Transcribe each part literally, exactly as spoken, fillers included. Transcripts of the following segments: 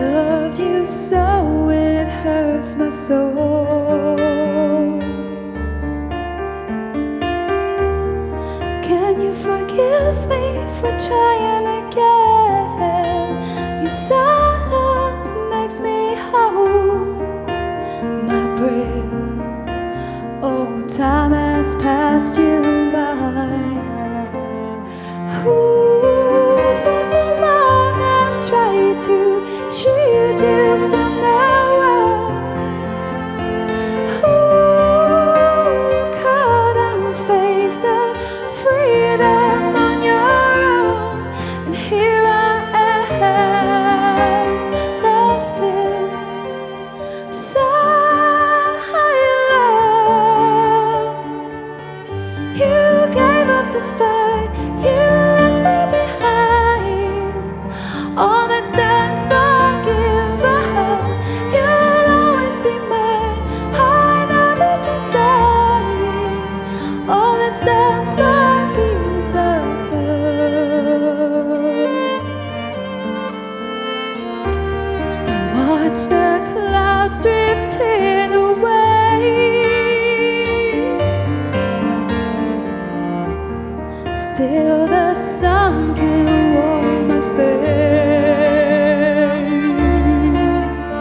loved you so it hurts my soul. Can you forgive me for trying again? Your silence makes me hold my breath. Oh, time has passed you by. Ooh, for so long I've tried to shield you from the world. Ooh, you couldn't face the freedom on your own, and here I am, left in silence. You gave up the fight, you left me behind. All that stands forgiven, you'll always be mine. I know deep inside, all that stands forgiven. Watch the clouds drifting away. Still the sun can warm my face.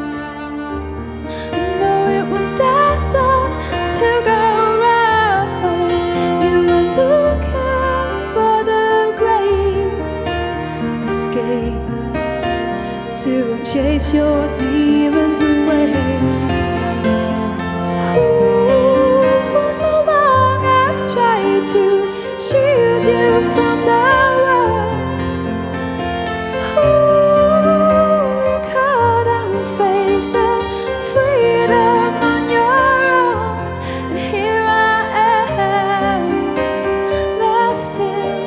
I know it was destined to go round. You were looking for the great escape, to chase your demons away. Ooh, for so long I've tried to shield you from the world. Ooh, you couldn't face the freedom on your own, and here I am, left in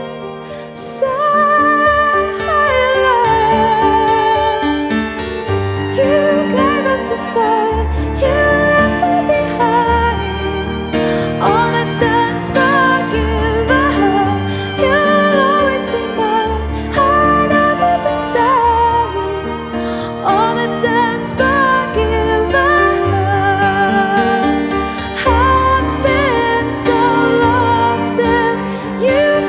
silence. You gave up the fight, you left me behind. All that stands forgiven, you'll always be mine. I never been silent. All that stands forgiven. I've been so lost since you've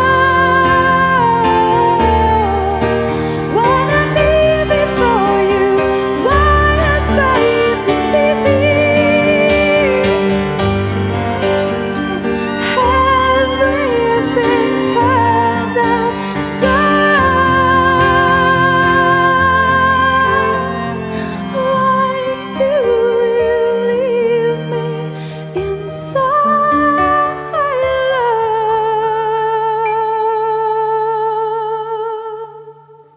gone. When I'm here before you, why has faith deceived me? Everything turned outside. Why do you leave me in silence?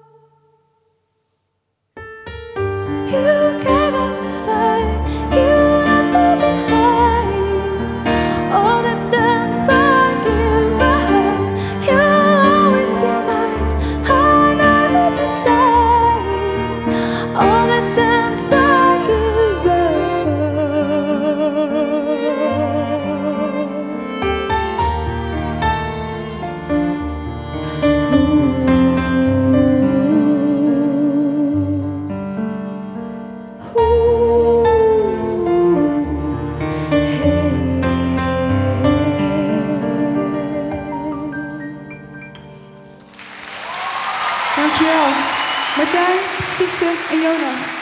You gave up the fight, you left me behind. All that stands forgiven, you'll always be mine. I know deep inside, all that stands forgiven. Ooh, hey. Dankjewel, Martijn, Sietse en Jonas.